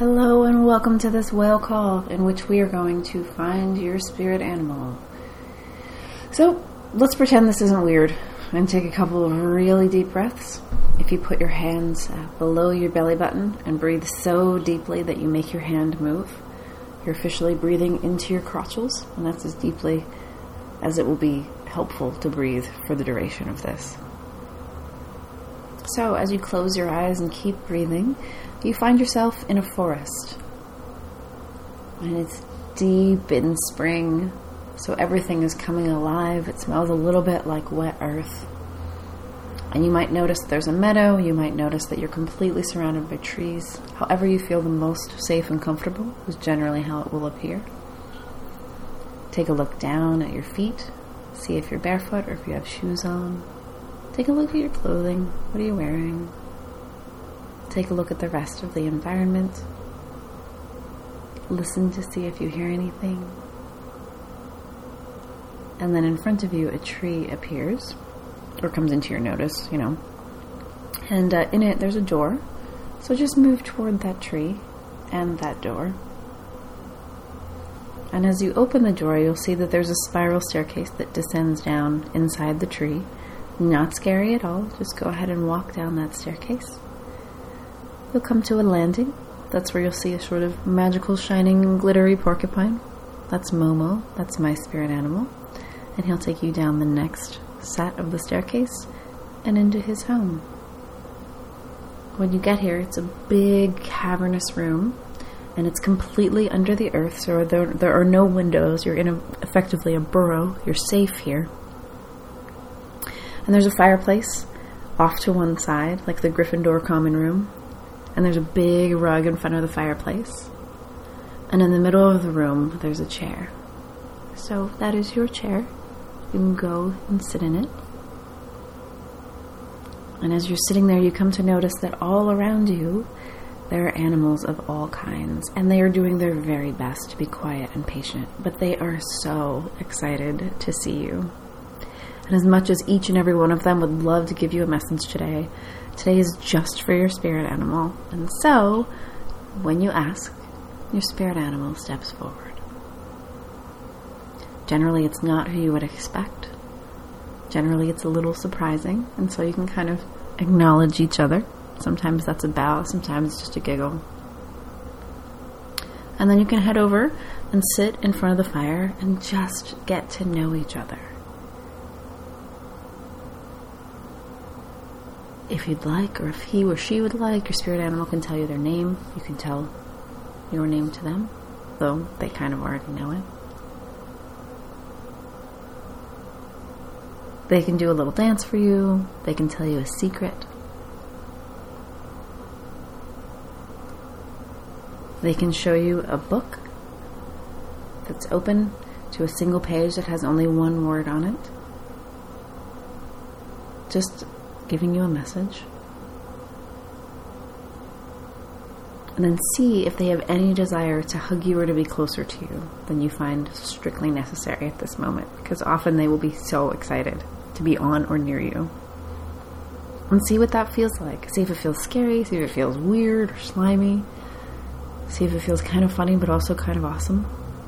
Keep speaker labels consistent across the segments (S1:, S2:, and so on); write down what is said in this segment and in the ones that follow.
S1: Hello and welcome to this whale call in which we are going to find your spirit animal. So let's pretend this isn't weird and take a couple of really deep breaths. If you put your hands below your belly button and breathe so deeply that you make your hand move, you're officially breathing into your crotchals, and that's as deeply as it will be helpful to breathe for the duration of this. So as you close your eyes and keep breathing, you find yourself in a forest. And it's deep in spring, so everything is coming alive. It smells a little bit like wet earth. And you might notice there's a meadow. You might notice that you're completely surrounded by trees. However you feel the most safe and comfortable is generally how it will appear. Take a look down at your feet. See if you're barefoot or if you have shoes on. Take a look at your clothing. What are you wearing? Take a look at the rest of the environment. Listen to see if you hear anything. And then in front of you, a tree appears, or comes into your notice, And in it, there's a door. So just move toward that tree and that door. And as you open the door, you'll see that there's a spiral staircase that descends down inside the tree. Not scary at all. Just go ahead and walk down that staircase. You'll come to a landing. That's where you'll see a sort of magical, shining, glittery porcupine. That's Momo. That's my spirit animal. And he'll take you down the next set of the staircase and into his home. When you get here, it's a big, cavernous room, and it's completely under the earth, so there are no windows. You're in effectively a burrow. You're safe here. And there's a fireplace off to one side, like the Gryffindor common room. And there's a big rug in front of the fireplace. And in the middle of the room, there's a chair. So that is your chair. You can go and sit in it. And as you're sitting there, you come to notice that all around you, there are animals of all kinds. And they are doing their very best to be quiet and patient. But they are so excited to see you. And as much as each and every one of them would love to give you a message today is just for your spirit animal. And so, when you ask, your spirit animal steps forward. Generally, it's not who you would expect. Generally, it's a little surprising, and so you can kind of acknowledge each other. Sometimes that's a bow, sometimes it's just a giggle. And then you can head over and sit in front of the fire and just get to know each other. If you'd like, or if he or she would like, your spirit animal can tell you their name. You can tell your name to them, though they kind of already know it. They can do a little dance for you. They can tell you a secret. They can show you a book that's open to a single page that has only one word on it. Just giving you a message. And then see if they have any desire to hug you or to be closer to you than you find strictly necessary at this moment, because often they will be so excited to be on or near you. And see what that feels like. See if it feels scary, see if it feels weird or slimy. See if it feels kind of funny but also kind of awesome.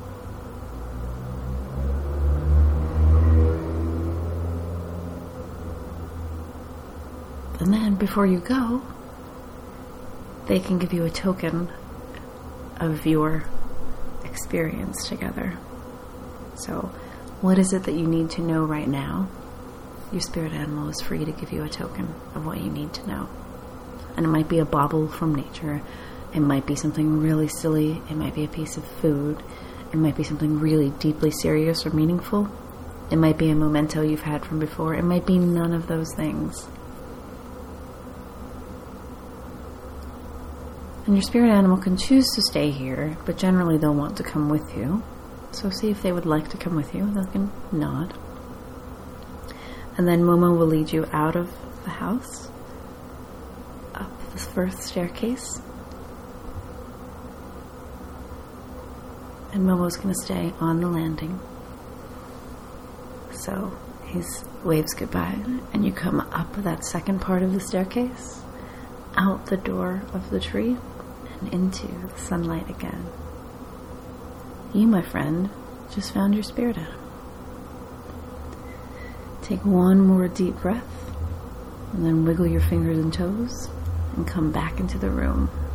S1: And then, before you go, they can give you a token of your experience together. So, what is it that you need to know right now? Your spirit animal is free to give you a token of what you need to know. And it might be a bauble from nature. It might be something really silly. It might be a piece of food. It might be something really deeply serious or meaningful. It might be a memento you've had from before. It might be none of those things. And your spirit animal can choose to stay here, but generally they'll want to come with you. So see if they would like to come with you. They can nod. And then Momo will lead you out of the house, up the first staircase. And Momo's going to stay on the landing. So he waves goodbye, and you come up that second part of the staircase, out the door of the tree, and into the sunlight again. You, my friend, just found your spirit animal. Take one more deep breath, and then wiggle your fingers and toes, and come back into the room.